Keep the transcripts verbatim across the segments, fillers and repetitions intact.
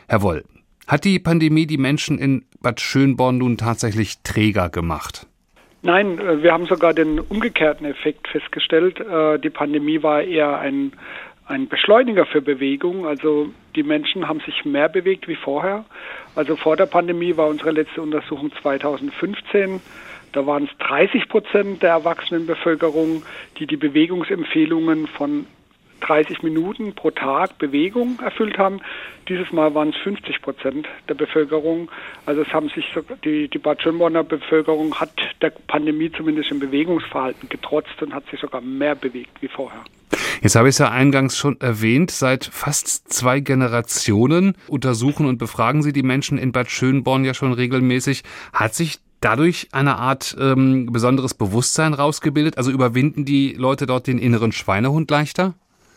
Herr Woll, hat die Pandemie die Menschen in Bad Schönborn nun tatsächlich träger gemacht? Nein, wir haben sogar den umgekehrten Effekt festgestellt. Die Pandemie war eher ein, ein Beschleuniger für Bewegung. Also die Menschen haben sich mehr bewegt wie vorher. Also vor der Pandemie war unsere letzte Untersuchung zweitausendfünfzehn. Da waren es dreißig Prozent der Erwachsenenbevölkerung, die die Bewegungsempfehlungen von dreißig Minuten pro Tag Bewegung erfüllt haben. Dieses Mal waren es fünfzig Prozent der Bevölkerung. Also es haben sich so, die, die Bad Schönborner Bevölkerung hat der Pandemie zumindest im Bewegungsverhalten getrotzt und hat sich sogar mehr bewegt wie vorher. Jetzt habe ich es ja eingangs schon erwähnt, seit fast zwei Generationen untersuchen und befragen Sie die Menschen in Bad Schönborn ja schon regelmäßig. Hat sich dadurch eine Art ähm, besonderes Bewusstsein rausgebildet? Also überwinden die Leute dort den inneren Schweinehund leichter?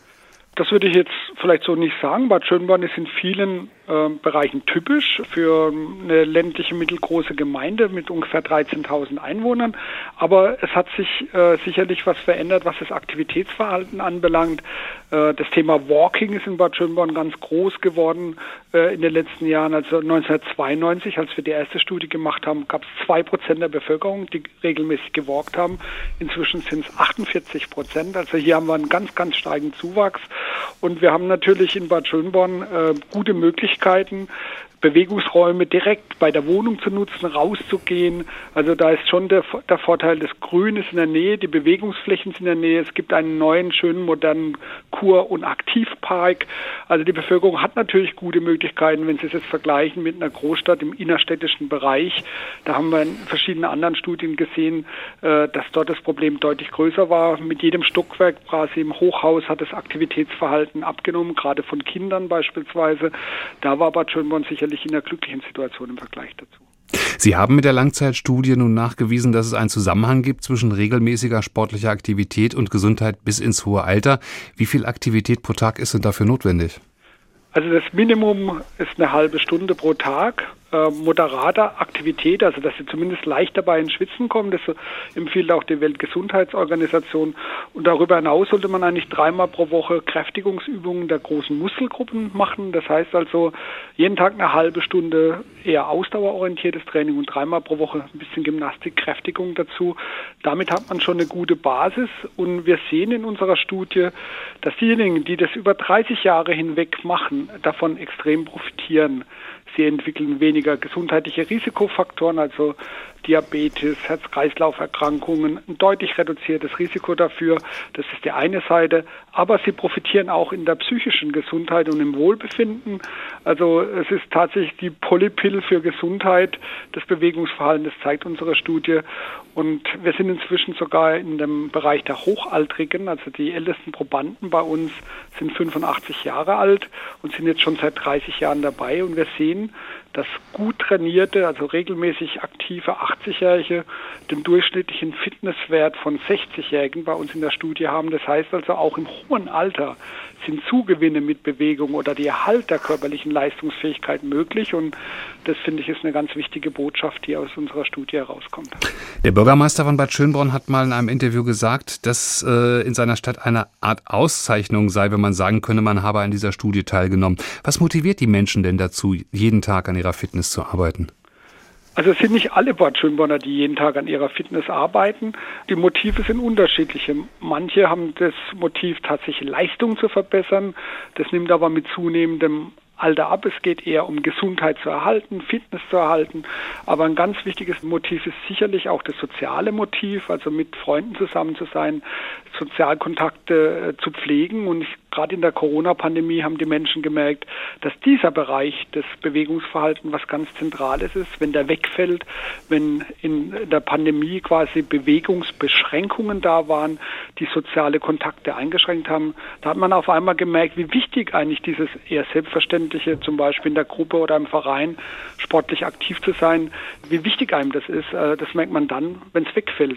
Das würde ich jetzt vielleicht so nicht sagen. Bad Schönborn ist in vielen äh, Bereichen typisch für eine ländliche mittelgroße Gemeinde mit ungefähr dreizehntausend Einwohnern. Aber es hat sich äh, sicherlich was verändert, was das Aktivitätsverhalten anbelangt. Äh, das Thema Walking ist in Bad Schönborn ganz groß geworden äh, in den letzten Jahren. Also neunzehnhundertzweiundneunzig, als wir die erste Studie gemacht haben, gab es zwei Prozent der Bevölkerung, die regelmäßig gewalkt haben. Inzwischen sind es achtundvierzig Prozent. Also hier haben wir einen ganz, ganz starken Zuwachs. Und wir haben natürlich in Bad Schönborn äh, gute Möglichkeiten, Bewegungsräume direkt bei der Wohnung zu nutzen, rauszugehen. Also da ist schon der, der Vorteil, das Grün ist in der Nähe, die Bewegungsflächen sind in der Nähe. Es gibt einen neuen, schönen, modernen Kur- und Aktivpark. Also die Bevölkerung hat natürlich gute Möglichkeiten, wenn Sie es jetzt vergleichen mit einer Großstadt im innerstädtischen Bereich. Da haben wir in verschiedenen anderen Studien gesehen, äh, dass dort das Problem deutlich größer war. Mit jedem Stockwerk quasi im Hochhaus hat das Aktivitätsverhalten abgenommen, gerade von Kindern beispielsweise. Da war Bad Schönborn sicherlich in einer glücklichen Situation im Vergleich dazu. Sie haben mit der Langzeitstudie nun nachgewiesen, dass es einen Zusammenhang gibt zwischen regelmäßiger sportlicher Aktivität und Gesundheit bis ins hohe Alter. Wie viel Aktivität pro Tag ist denn dafür notwendig? Also das Minimum ist eine halbe Stunde pro Tag. Äh, moderater Aktivität, also dass Sie zumindest leicht dabei ins Schwitzen kommen, das empfiehlt auch die Weltgesundheitsorganisation. Und darüber hinaus sollte man eigentlich dreimal pro Woche Kräftigungsübungen der großen Muskelgruppen machen. Das heißt also jeden Tag eine halbe Stunde eher ausdauerorientiertes Training und dreimal pro Woche ein bisschen Gymnastik, Kräftigung dazu. Damit hat man schon eine gute Basis und wir sehen in unserer Studie, dass diejenigen, die das über dreißig Jahre hinweg machen, davon extrem profitieren. Sie entwickeln weniger gesundheitliche Risikofaktoren, also Diabetes, Herz-Kreislauf-Erkrankungen, ein deutlich reduziertes Risiko dafür. Das ist die eine Seite. Aber sie profitieren auch in der psychischen Gesundheit und im Wohlbefinden. Also es ist tatsächlich die Polypill für Gesundheit, das Bewegungsverhalten, das zeigt unsere Studie. Und wir sind inzwischen sogar in dem Bereich der Hochaltrigen, also die ältesten Probanden bei uns sind fünfundachtzig Jahre alt und sind jetzt schon seit dreißig Jahren dabei. Und wir sehen, dass gut trainierte, also regelmäßig aktive achtzigjährige den durchschnittlichen Fitnesswert von sechzigjährigen bei uns in der Studie haben. Das heißt also auch im hohen Alter sind Zugewinne mit Bewegung oder der Erhalt der körperlichen Leistungsfähigkeit möglich. Und das, finde ich, ist eine ganz wichtige Botschaft, die aus unserer Studie herauskommt. Der Bürgermeister von Bad Schönborn hat mal in einem Interview gesagt, dass äh, in seiner Stadt eine Art Auszeichnung sei, wenn man sagen könne, man habe an dieser Studie teilgenommen. Was motiviert die Menschen denn dazu, jeden Tag an ihrer Fitness zu arbeiten? Also es sind nicht alle Bad Schönborner, die jeden Tag an ihrer Fitness arbeiten. Die Motive sind unterschiedliche. Manche haben das Motiv, tatsächlich Leistung zu verbessern. Das nimmt aber mit zunehmendem Alter ab. Es geht eher um Gesundheit zu erhalten, Fitness zu erhalten. Aber ein ganz wichtiges Motiv ist sicherlich auch das soziale Motiv, also mit Freunden zusammen zu sein, Sozialkontakte äh, zu pflegen. Und ich, gerade in der Corona-Pandemie haben die Menschen gemerkt, dass dieser Bereich des Bewegungsverhaltens was ganz Zentrales ist. Wenn der wegfällt, wenn in der Pandemie quasi Bewegungsbeschränkungen da waren, die soziale Kontakte eingeschränkt haben, da hat man auf einmal gemerkt, wie wichtig eigentlich dieses eher selbstverständliche, zum Beispiel in der Gruppe oder im Verein, sportlich aktiv zu sein, wie wichtig einem das ist. Das merkt man dann, wenn es wegfällt.